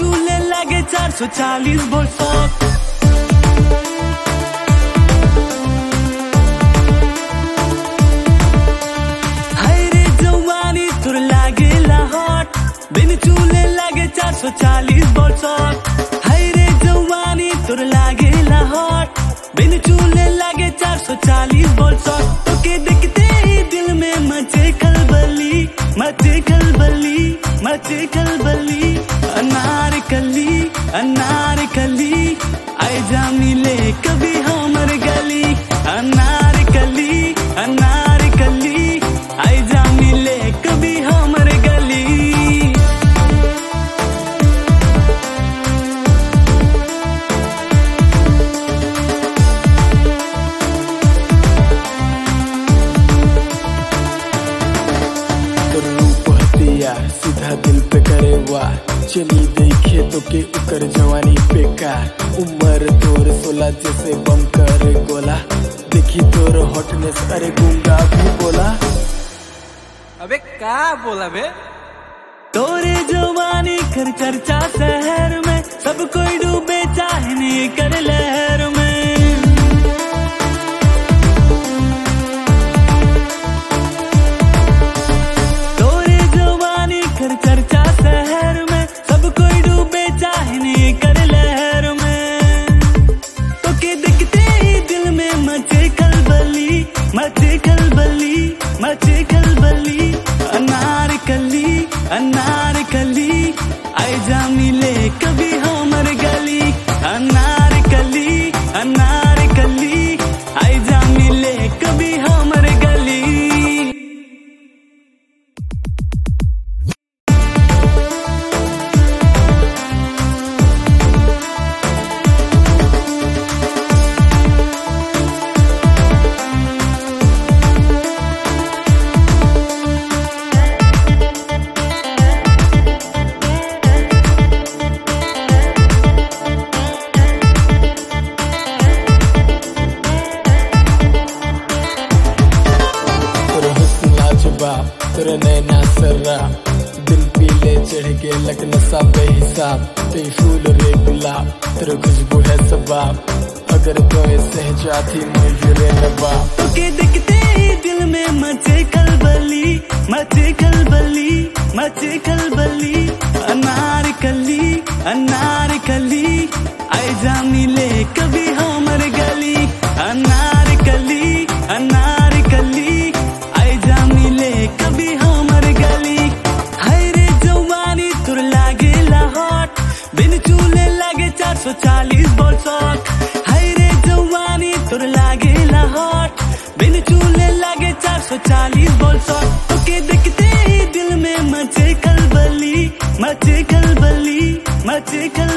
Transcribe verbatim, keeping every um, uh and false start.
चूल्हे लागे चार सौ चालीस बोल सौख। हाय रे जवानी तुर लागे लाहौट, बिन चूल्हे लागे चार सौ चालीस बोल सौख। हाय रे जवानी तुर लागे लाहौट, बिन चूल्हे लागे चार सौ चालीस बोल सौख। तो के देखते ही दिल में मचे खलबली, मचे खलबली, मचे खलबली। अनार कली अनार कली आए जा मिले कभी हमर गली। अनार कली अनार कली आए जा मिले कभी हमर गली। सीधा दिल पे करे वार, चली देखे तो के उकर जवानी पे कार। उम्र तोर सोलह जैसे बम करे गोला, देखी तोर हॉटनेस अरे गूंगा भी बोला। अबे क्या बोला बे? तोरे जवानी कर चर्चा शहर में, सब कोई डूबे चाहने कर लहर में। तोरे जवानी कर चर्चा शहर में, सब कोई डूबे चाहने कर लहर में। तो के देखते ही दिल में मचे खलबली, मचे खलबली, मचे खलबली। अनार कली अनार कली आए जा मिले कभी हमर गली। अनार कली अनार कली आए जा मिले कभी हमर गली। तेरे नैना सर्रा, दिल पीले चढ़ के लग नशा बेहिसाब। तेरी फूल रे गुलाब, तेरे खुशबू है सबाब, अगर कोई सहजाती मुझे नवाब। तो के देखते ही दिल में मचे खलबली, मचे खलबली, मचे खलबली। अनार कली अनार कली आए जा मिले कभी हमर गली। अनार कली अनार कली आए जा मिले कभी हमर गली। हाय रे जवानी तुर लागे लाहौट, बिन चूल्हे लागे चार सौ चालीस बोल सौख। हाय रे जवानी तुर लागे लाहौट, बिन चूल्हे लागे चार सौ चालीस बोल सौख। तो के देखते ही दिल में मचे खलबली, मचे खलबली, मचे खलबली।